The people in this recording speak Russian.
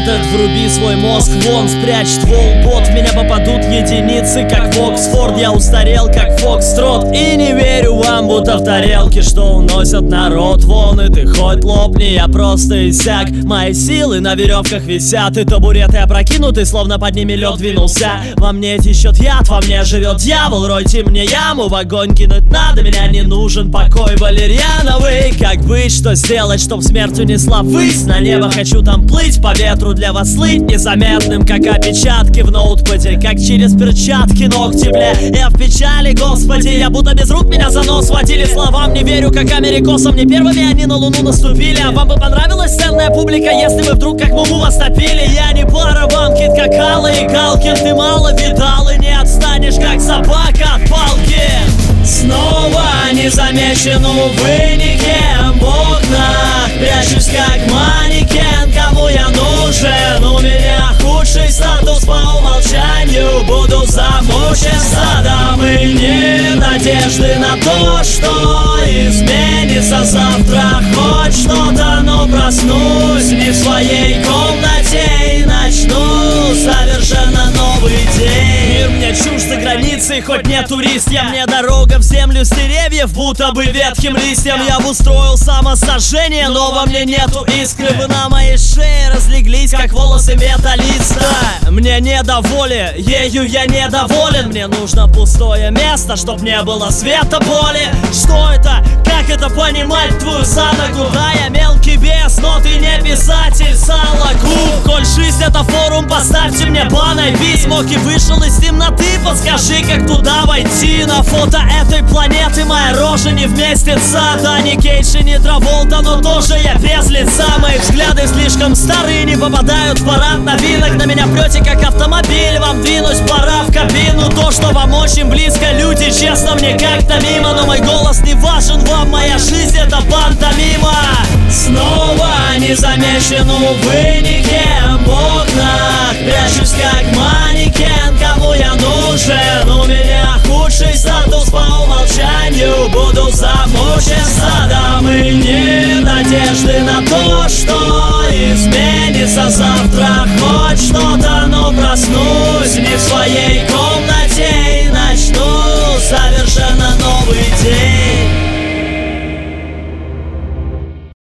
метод, вруби свой мозг вон, спрячь ствол, бот, в меня попадут единицы, как в Оксфорд. Я устарел, как Фокстрот, и не верю вам, будто в тарелке, что уносят народ вон. И ты хоть лопни, я просто иссяк. Мои силы на веревках висят, и табуреты опрокинуты, словно под ними лед двинулся. Во мне течет яд, во мне живет дьявол. Ройте мне яму, в огонь кинуть надо, меня не нужен покой валерьяновый. Как быть, что сделать, чтоб смерть унесла ввысь? На небо хочу там плыть, по ветру для вас слыть незаметным, как опечатки в ноутпаде, как через перчатки ногти, бля. Я в печали, господи, я будто без рук, меня за нос водили. Словам не верю, как америкосам, не первыми они на луну наступили. А вам бы понравилась ценная публика, если бы вдруг как Муму вас топили? Я не пара вам, кит как Алла и Галкин. Ты мало видал и не отстанешь, как собака от палки. Снова не замечен, увы, никем в окнах. Прячусь как манекен, кому я нужен? У меня худший статус по умолчанию. Буду замучен стадом, и нет надежды на то, что изменится завтра хоть что-то. Но проснусь не в своей комнате и начну совершенно новый день. Мир мне чужд за границей, хоть не турист я. Мне дорога в землю с деревьев, будто бы ветхим листьям. Я бы устроил самосожжение, но во мне нету искры. Вы на моей шее разлеглись, как волосы металлиста. Мне недоволен, ею я недоволен. Мне нужно пустое место, чтоб не было света боли. Что это? Как это понимать, твою садогу? Да, я мелкий бес, но ты не писатель Сологуб. Коль жизнь это форум, поставьте мне баной письмо. И вышел из темноты, подскажи, как туда войти. На фото этой планеты моя рожа не вместится. Да, не Кейдж и не Траволта, но тоже я без лица. Мои взгляды слишком старые, не попадают в парад новинок. На меня прете, как автомобиль, вам двинуть пора в кабину. То, что вам очень близко, люди, честно, мне как-то мимо. Но мой голос не важен вам, моя жизнь это пантомима. Снова не замечен, увы, никем в окнах. Прячусь как манекен, кому я нужен? У меня худший статус по умолчанию. Буду замучен стадом, и нет надежды на то, что изменится завтра хоть что-то. Но проснусь не в своей комнате